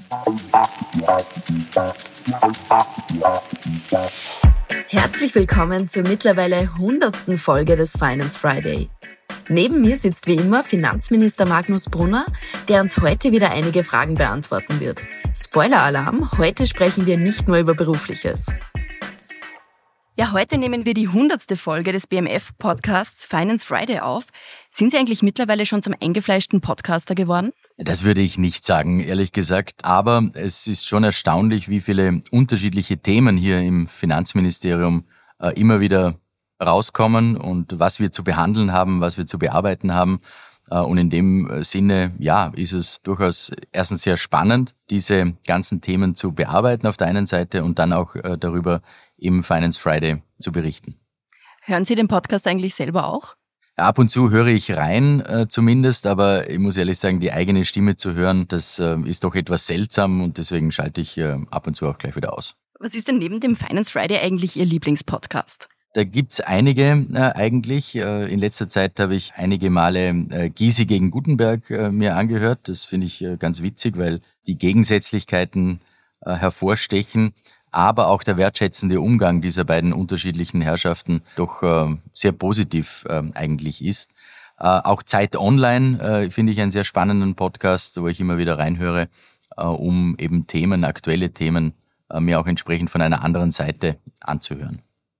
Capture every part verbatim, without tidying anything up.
Herzlich willkommen zur mittlerweile hundertsten Folge des Finance Friday. Neben mir sitzt wie immer Finanzminister Magnus Brunner, der uns heute wieder einige Fragen beantworten wird. Spoiler-Alarm, heute sprechen wir nicht nur über Berufliches. Ja, heute nehmen wir die hundertste Folge des B M F-Podcasts Finance Friday auf. Sind Sie eigentlich mittlerweile schon zum eingefleischten Podcaster geworden? Das würde ich nicht sagen, ehrlich gesagt. Aber es ist schon erstaunlich, wie viele unterschiedliche Themen hier im Finanzministerium äh, immer wieder rauskommen und was wir zu behandeln haben, was wir zu bearbeiten haben. Äh, und in dem Sinne, ja, ist es durchaus erstens sehr spannend, diese ganzen Themen zu bearbeiten auf der einen Seite und dann auch äh, darüber im Finance Friday zu berichten. Hören Sie den Podcast eigentlich selber auch? Ab und zu höre ich rein äh, zumindest, aber ich muss ehrlich sagen, die eigene Stimme zu hören, das äh, ist doch etwas seltsam und deswegen schalte ich äh, ab und zu auch gleich wieder aus. Was ist denn neben dem Finance Friday eigentlich Ihr Lieblingspodcast? Da gibt's einige äh, eigentlich. Äh, in letzter Zeit habe ich einige Male äh, Gysi gegen Gutenberg äh, mir angehört. Das finde ich äh, ganz witzig, weil die Gegensätzlichkeiten äh, hervorstechen. Aber auch der wertschätzende Umgang dieser beiden unterschiedlichen Herrschaften doch äh, sehr positiv äh, eigentlich ist. Äh, auch Zeit Online äh, finde ich einen sehr spannenden Podcast, wo ich immer wieder reinhöre, äh, um eben Themen, aktuelle Themen, äh, mir auch entsprechend von einer anderen Seite anzuhören.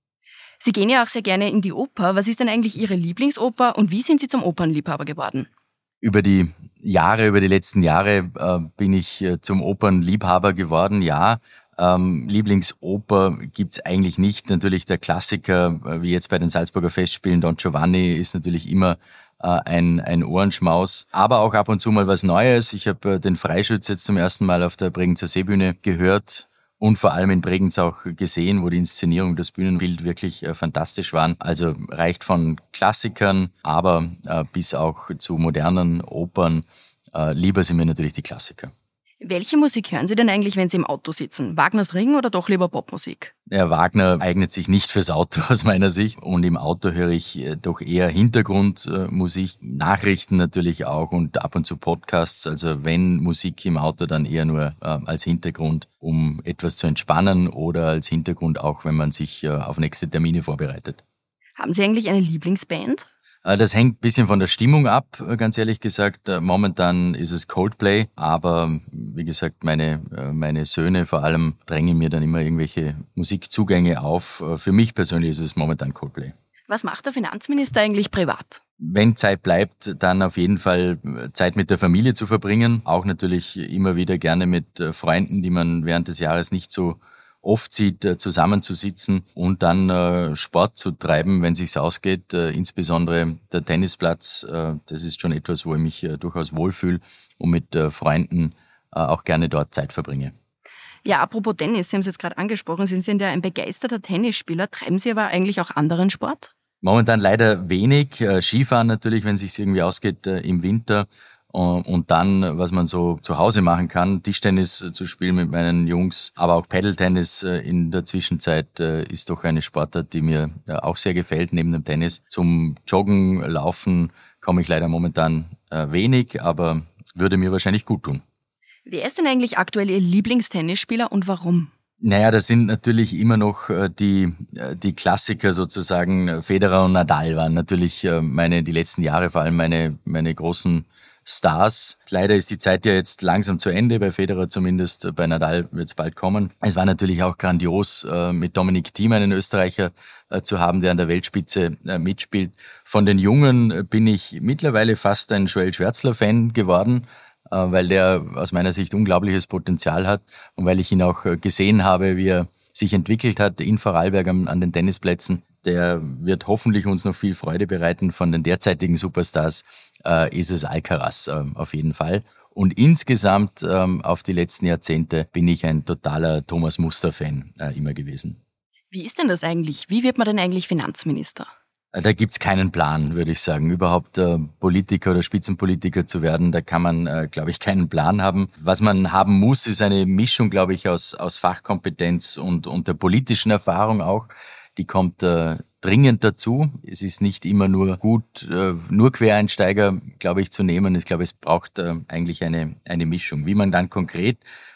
Sie gehen ja auch sehr gerne in die Oper. Was ist denn eigentlich Ihre Lieblingsoper und wie sind Sie zum Opernliebhaber geworden? Über die Jahre, über die letzten Jahre äh, bin ich äh, zum Opernliebhaber geworden, ja. Ähm, Lieblingsoper gibt's eigentlich nicht. Natürlich der Klassiker, äh, wie jetzt bei den Salzburger Festspielen, Don Giovanni ist natürlich immer äh, ein, ein Ohrenschmaus. Aber auch ab und zu mal was Neues. Ich habe äh, den Freischütz jetzt zum ersten Mal auf der Bregenzer Seebühne gehört und vor allem in Bregenz auch gesehen, wo die Inszenierung, das Bühnenbild wirklich äh, fantastisch waren. Also reicht von Klassikern, aber äh, bis auch zu modernen Opern. Äh, lieber sind mir natürlich die Klassiker. Welche Musik hören Sie denn eigentlich, wenn Sie im Auto sitzen? Wagners Ring oder doch lieber Popmusik? Ja, Wagner eignet sich nicht fürs Auto aus meiner Sicht und im Auto höre ich doch eher Hintergrundmusik, Nachrichten natürlich auch und ab und zu Podcasts. Also wenn Musik im Auto, dann eher nur äh, als Hintergrund, um etwas zu entspannen oder als Hintergrund auch, wenn man sich äh, auf nächste Termine vorbereitet. Haben Sie eigentlich eine Lieblingsband? Das hängt ein bisschen von der Stimmung ab, ganz ehrlich gesagt. Momentan ist es Coldplay, aber wie gesagt, meine meine Söhne vor allem drängen mir dann immer irgendwelche Musikzugänge auf. Für mich persönlich ist es momentan Coldplay. Was macht der Finanzminister eigentlich privat? Wenn Zeit bleibt, dann auf jeden Fall Zeit mit der Familie zu verbringen. Auch natürlich immer wieder gerne mit Freunden, die man während des Jahres nicht so oft sieht, zusammenzusitzen und dann äh, Sport zu treiben, wenn es sich ausgeht. Äh, insbesondere der Tennisplatz, äh, das ist schon etwas, wo ich mich äh, durchaus wohlfühle und mit äh, Freunden äh, auch gerne dort Zeit verbringe. Ja, apropos Tennis, Sie haben es jetzt gerade angesprochen, Sie sind ja ein begeisterter Tennisspieler. Treiben Sie aber eigentlich auch anderen Sport? Momentan leider wenig. Äh, Skifahren natürlich, wenn es sich irgendwie ausgeht äh, im Winter. Und dann, was man so zu Hause machen kann, Tischtennis zu spielen mit meinen Jungs, aber auch Paddle-Tennis in der Zwischenzeit ist doch eine Sportart, die mir auch sehr gefällt, neben dem Tennis. Zum Joggen, Laufen komme ich leider momentan wenig, aber würde mir wahrscheinlich gut tun. Wer ist denn eigentlich aktuell Ihr Lieblingstennisspieler und warum? Naja, das sind natürlich immer noch die die Klassiker sozusagen. Federer und Nadal waren natürlich meine die letzten Jahre vor allem meine meine großen Stars. Leider ist die Zeit ja jetzt langsam zu Ende, bei Federer zumindest, bei Nadal wird es bald kommen. Es war natürlich auch grandios, mit Dominik Thiem einen Österreicher zu haben, der an der Weltspitze mitspielt. Von den Jungen bin ich mittlerweile fast ein Joel Schwärzler-Fan geworden, weil der aus meiner Sicht unglaubliches Potenzial hat und weil ich ihn auch gesehen habe, wie er sich entwickelt hat in Vorarlberg an den Tennisplätzen. Der wird hoffentlich uns noch viel Freude bereiten. Von den derzeitigen Superstars äh, ist es Alcaraz äh, auf jeden Fall. Und insgesamt ähm, auf die letzten Jahrzehnte bin ich ein totaler Thomas Muster-Fan äh, immer gewesen. Wie ist denn das eigentlich? Wie wird man denn eigentlich Finanzminister? Da gibt's keinen Plan, würde ich sagen. Überhaupt äh, Politiker oder Spitzenpolitiker zu werden, da kann man, äh, glaube ich, keinen Plan haben. Was man haben muss, ist eine Mischung, glaube ich, aus, aus Fachkompetenz und, und der politischen Erfahrung auch. Die kommt äh, dringend dazu. Es ist nicht immer nur gut, äh, nur Quereinsteiger, glaube ich, zu nehmen. Ich glaube, es braucht äh, eigentlich eine, eine Mischung. Wie man dann konkret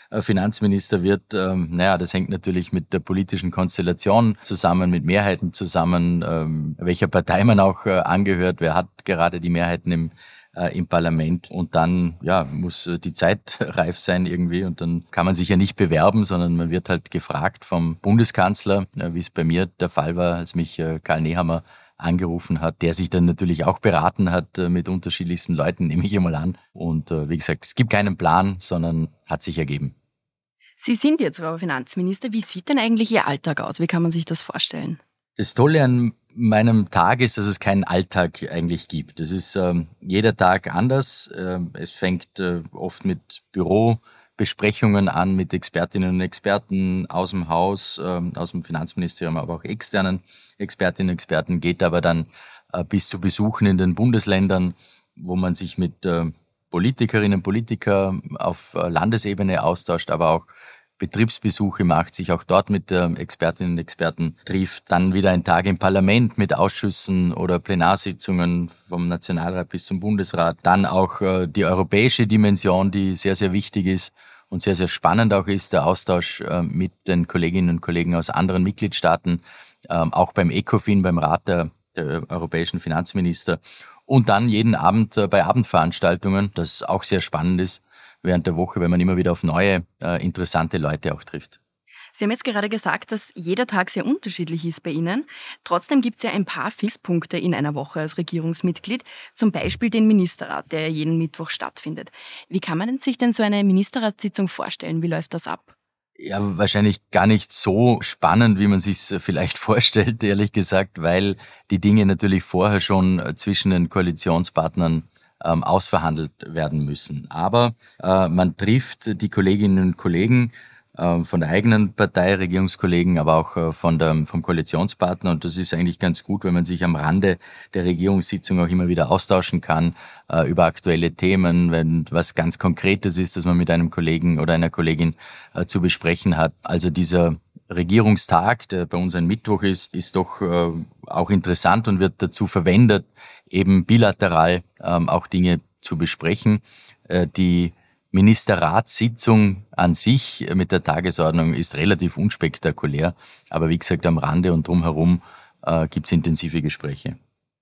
Finanzminister wird, ähm, naja, das hängt natürlich mit der politischen Konstellation zusammen, mit Mehrheiten zusammen, ähm, welcher Partei man auch äh, angehört, wer hat gerade die Mehrheiten im äh, im Parlament. Und dann ja muss die Zeit reif sein irgendwie und dann kann man sich ja nicht bewerben, sondern man wird halt gefragt vom Bundeskanzler, äh, wie es bei mir der Fall war, als mich äh, Karl Nehammer angerufen hat, der sich dann natürlich auch beraten hat äh, mit unterschiedlichsten Leuten, nehme ich einmal an. Und äh, wie gesagt, es gibt keinen Plan, sondern hat sich ergeben. Sie sind jetzt aber Finanzminister. Wie sieht denn eigentlich Ihr Alltag aus? Wie kann man sich das vorstellen? Das Tolle an meinem Tag ist, dass es keinen Alltag eigentlich gibt. Es ist ähm, jeder Tag anders. Ähm, es fängt äh, oft mit Bürobesprechungen an, mit Expertinnen und Experten aus dem Haus, ähm, aus dem Finanzministerium, aber auch externen Expertinnen und Experten, geht aber dann äh, bis zu Besuchen in den Bundesländern, wo man sich mit äh, Politikerinnen und Politikern auf äh, Landesebene austauscht, aber auch Betriebsbesuche macht, sich auch dort mit äh, Expertinnen und Experten trifft. Dann wieder ein Tag im Parlament mit Ausschüssen oder Plenarsitzungen vom Nationalrat bis zum Bundesrat. Dann auch äh, die europäische Dimension, die sehr, sehr wichtig ist und sehr, sehr spannend auch ist, der Austausch äh, mit den Kolleginnen und Kollegen aus anderen Mitgliedstaaten, äh, auch beim ECOFIN, beim Rat der, der europäischen Finanzminister. Und dann jeden Abend äh, bei Abendveranstaltungen, das auch sehr spannend ist, während der Woche, wenn man immer wieder auf neue, äh, interessante Leute auch trifft. Sie haben jetzt gerade gesagt, dass jeder Tag sehr unterschiedlich ist bei Ihnen. Trotzdem gibt es ja ein paar Fixpunkte in einer Woche als Regierungsmitglied, zum Beispiel den Ministerrat, der jeden Mittwoch stattfindet. Wie kann man sich denn so eine Ministerratssitzung vorstellen? Wie läuft das ab? Ja, wahrscheinlich gar nicht so spannend, wie man sich es vielleicht vorstellt, ehrlich gesagt, weil die Dinge natürlich vorher schon zwischen den Koalitionspartnern ähm, ausverhandelt werden müssen. Aber äh, man trifft die Kolleginnen und Kollegen äh, von der eigenen Partei, Regierungskollegen, aber auch äh, von der, vom Koalitionspartner. Und das ist eigentlich ganz gut, wenn man sich am Rande der Regierungssitzung auch immer wieder austauschen kann äh, über aktuelle Themen, wenn was ganz Konkretes ist, dass man mit einem Kollegen oder einer Kollegin äh, zu besprechen hat. Also dieser Regierungstag, der bei uns ein Mittwoch ist, ist doch äh, auch interessant und wird dazu verwendet, eben bilateral ähm, auch Dinge zu besprechen. Äh, die Ministerratssitzung an sich mit der Tagesordnung ist relativ unspektakulär, aber wie gesagt, am Rande und drumherum äh, gibt es intensive Gespräche.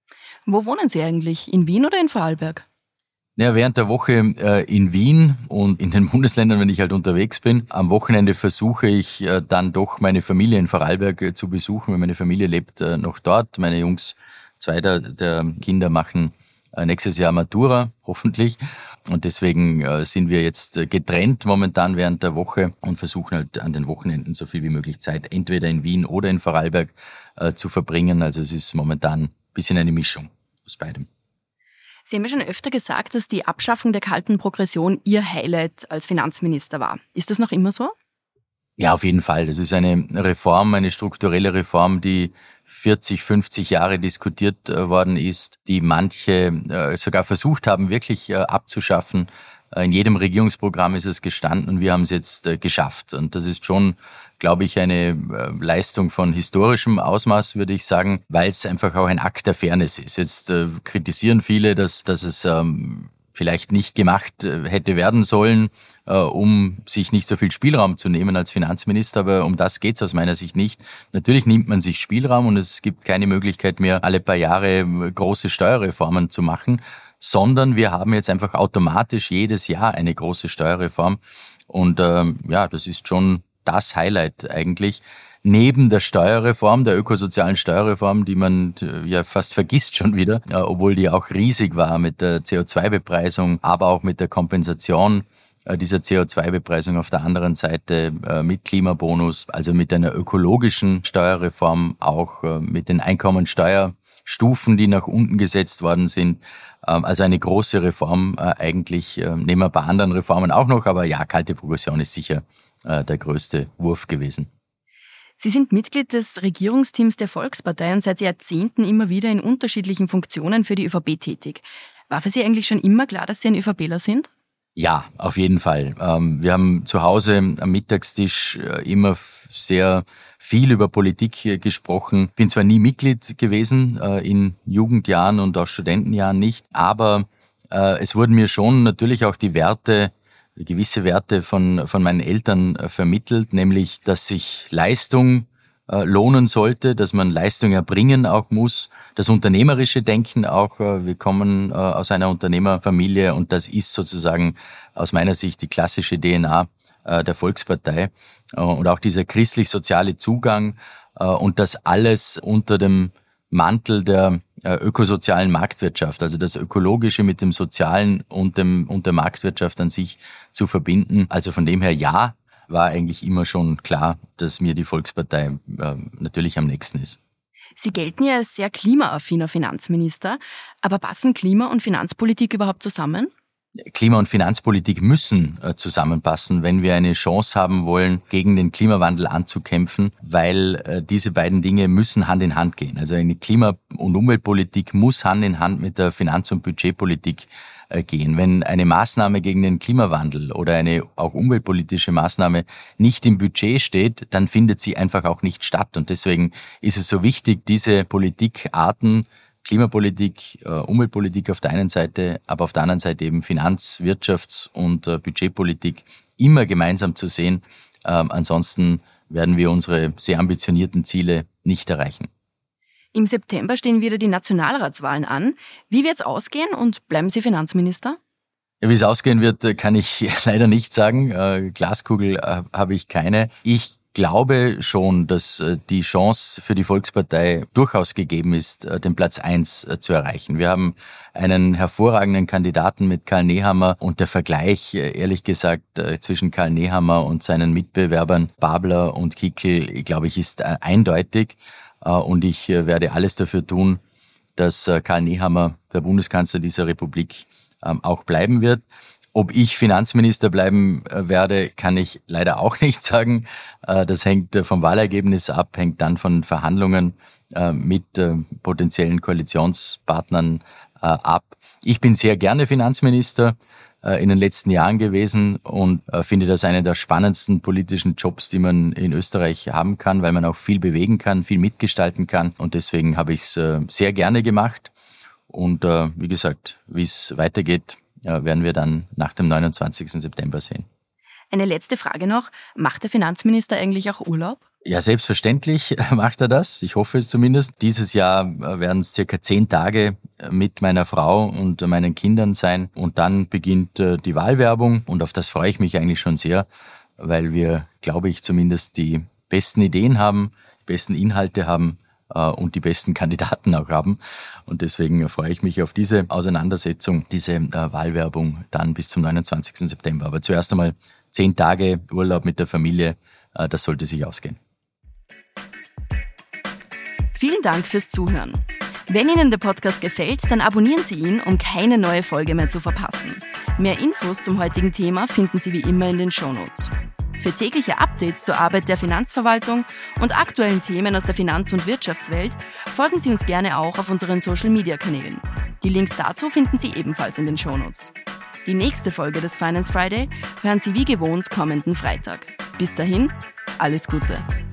Wo wohnen Sie eigentlich? In Wien oder in Vorarlberg? Ja, während der Woche äh, in Wien und in den Bundesländern, wenn ich halt unterwegs bin. Am Wochenende versuche ich äh, dann doch meine Familie in Vorarlberg äh, zu besuchen, weil meine Familie lebt äh, noch dort. Meine Jungs, zwei der, der Kinder machen äh, nächstes Jahr Matura, hoffentlich. Und deswegen äh, sind wir jetzt äh, getrennt momentan während der Woche und versuchen halt an den Wochenenden so viel wie möglich Zeit entweder in Wien oder in Vorarlberg äh, zu verbringen. Also es ist momentan ein bisschen eine Mischung aus beidem. Sie haben ja schon öfter gesagt, dass die Abschaffung der kalten Progression Ihr Highlight als Finanzminister war. Ist das noch immer so? Ja, auf jeden Fall. Das ist eine Reform, eine strukturelle Reform, die vierzig, fünfzig Jahre diskutiert äh, worden ist, die manche äh, sogar versucht haben, wirklich äh, abzuschaffen. Äh, in jedem Regierungsprogramm ist es gestanden und wir haben es jetzt äh, geschafft. Und das ist schon, glaube ich, eine äh, Leistung von historischem Ausmaß, würde ich sagen, weil es einfach auch ein Akt der Fairness ist. Jetzt äh, kritisieren viele, dass, dass es ähm, vielleicht nicht gemacht äh, hätte werden sollen, äh, um sich nicht so viel Spielraum zu nehmen als Finanzminister, aber um das geht's aus meiner Sicht nicht. Natürlich nimmt man sich Spielraum und es gibt keine Möglichkeit mehr, alle paar Jahre große Steuerreformen zu machen, sondern wir haben jetzt einfach automatisch jedes Jahr eine große Steuerreform und ähm, ja, das ist schon das Highlight eigentlich. Neben der Steuerreform, der ökosozialen Steuerreform, die man ja fast vergisst schon wieder, äh, obwohl die auch riesig war mit der C O zwei Bepreisung, aber auch mit der Kompensation äh, dieser C O zwei Bepreisung auf der anderen Seite äh, mit Klimabonus, also mit einer ökologischen Steuerreform, auch äh, mit den Einkommensteuerstufen, die nach unten gesetzt worden sind. Ähm, also eine große Reform äh, eigentlich, äh, neben ein paar anderen Reformen auch noch, aber ja, kalte Progression ist sicher äh, der größte Wurf gewesen. Sie sind Mitglied des Regierungsteams der Volkspartei und seit Jahrzehnten immer wieder in unterschiedlichen Funktionen für die ÖVP tätig. War für Sie eigentlich schon immer klar, dass Sie ein ÖVPler sind? Ja, auf jeden Fall. Wir haben zu Hause am Mittagstisch immer sehr viel über Politik gesprochen. Bin zwar nie Mitglied gewesen, in Jugendjahren und auch Studentenjahren nicht, aber es wurden mir schon natürlich auch die Werte gewisse Werte von, von meinen Eltern äh, vermittelt, nämlich, dass sich Leistung äh, lohnen sollte, dass man Leistung erbringen auch muss, das unternehmerische Denken auch. Äh, wir kommen äh, aus einer Unternehmerfamilie und das ist sozusagen aus meiner Sicht die klassische D N A äh, der Volkspartei äh, und auch dieser christlich-soziale Zugang äh, und das alles unter dem Mantel der äh, ökosozialen Marktwirtschaft, also das Ökologische mit dem Sozialen und dem und der Marktwirtschaft an sich zu verbinden. Also von dem her ja, war eigentlich immer schon klar, dass mir die Volkspartei äh, natürlich am nächsten ist. Sie gelten ja als sehr klimaaffiner Finanzminister, aber passen Klima- und Finanzpolitik überhaupt zusammen? Klima- und Finanzpolitik müssen äh, zusammenpassen, wenn wir eine Chance haben wollen, gegen den Klimawandel anzukämpfen, weil äh, diese beiden Dinge müssen Hand in Hand gehen. Also eine Klima- und Umweltpolitik muss Hand in Hand mit der Finanz- und Budgetpolitik äh, gehen. Wenn eine Maßnahme gegen den Klimawandel oder eine auch umweltpolitische Maßnahme nicht im Budget steht, dann findet sie einfach auch nicht statt. Und deswegen ist es so wichtig, diese Politikarten Klimapolitik, äh, Umweltpolitik auf der einen Seite, aber auf der anderen Seite eben Finanz-, Wirtschafts- und äh, Budgetpolitik immer gemeinsam zu sehen. Ähm, ansonsten werden wir unsere sehr ambitionierten Ziele nicht erreichen. Im September stehen wieder die Nationalratswahlen an. Wie wird es ausgehen und bleiben Sie Finanzminister? Ja, wie es ausgehen wird, kann ich leider nicht sagen. Äh, Glaskugel äh, habe ich keine. Ich Ich glaube schon, dass die Chance für die Volkspartei durchaus gegeben ist, den Platz eins zu erreichen. Wir haben einen hervorragenden Kandidaten mit Karl Nehammer und der Vergleich, ehrlich gesagt, zwischen Karl Nehammer und seinen Mitbewerbern Babler und Kickl, glaube ich, ist eindeutig. Und ich werde alles dafür tun, dass Karl Nehammer der Bundeskanzler dieser Republik auch bleiben wird. Ob ich Finanzminister bleiben werde, kann ich leider auch nicht sagen. Das hängt vom Wahlergebnis ab, hängt dann von Verhandlungen mit potenziellen Koalitionspartnern ab. Ich bin sehr gerne Finanzminister in den letzten Jahren gewesen und finde das einen der spannendsten politischen Jobs, die man in Österreich haben kann, weil man auch viel bewegen kann, viel mitgestalten kann. Und deswegen habe ich es sehr gerne gemacht. Und wie gesagt, wie es weitergeht, Ja, werden wir dann nach dem neunundzwanzigsten September sehen. Eine letzte Frage noch. Macht der Finanzminister eigentlich auch Urlaub? Ja, selbstverständlich macht er das. Ich hoffe es zumindest. Dieses Jahr werden es circa zehn Tage mit meiner Frau und meinen Kindern sein. Und dann beginnt die Wahlwerbung. Und auf das freue ich mich eigentlich schon sehr, weil wir, glaube ich, zumindest die besten Ideen haben, die besten Inhalte haben und die besten Kandidaten auch haben. Und deswegen freue ich mich auf diese Auseinandersetzung, diese äh, Wahlwerbung dann bis zum neunundzwanzigsten September. Aber zuerst einmal zehn Tage Urlaub mit der Familie, äh, das sollte sich ausgehen. Vielen Dank fürs Zuhören. Wenn Ihnen der Podcast gefällt, dann abonnieren Sie ihn, um keine neue Folge mehr zu verpassen. Mehr Infos zum heutigen Thema finden Sie wie immer in den Shownotes. Für tägliche Updates zur Arbeit der Finanzverwaltung und aktuellen Themen aus der Finanz- und Wirtschaftswelt folgen Sie uns gerne auch auf unseren Social-Media-Kanälen. Die Links dazu finden Sie ebenfalls in den Shownotes. Die nächste Folge des Finance Friday hören Sie wie gewohnt kommenden Freitag. Bis dahin, alles Gute.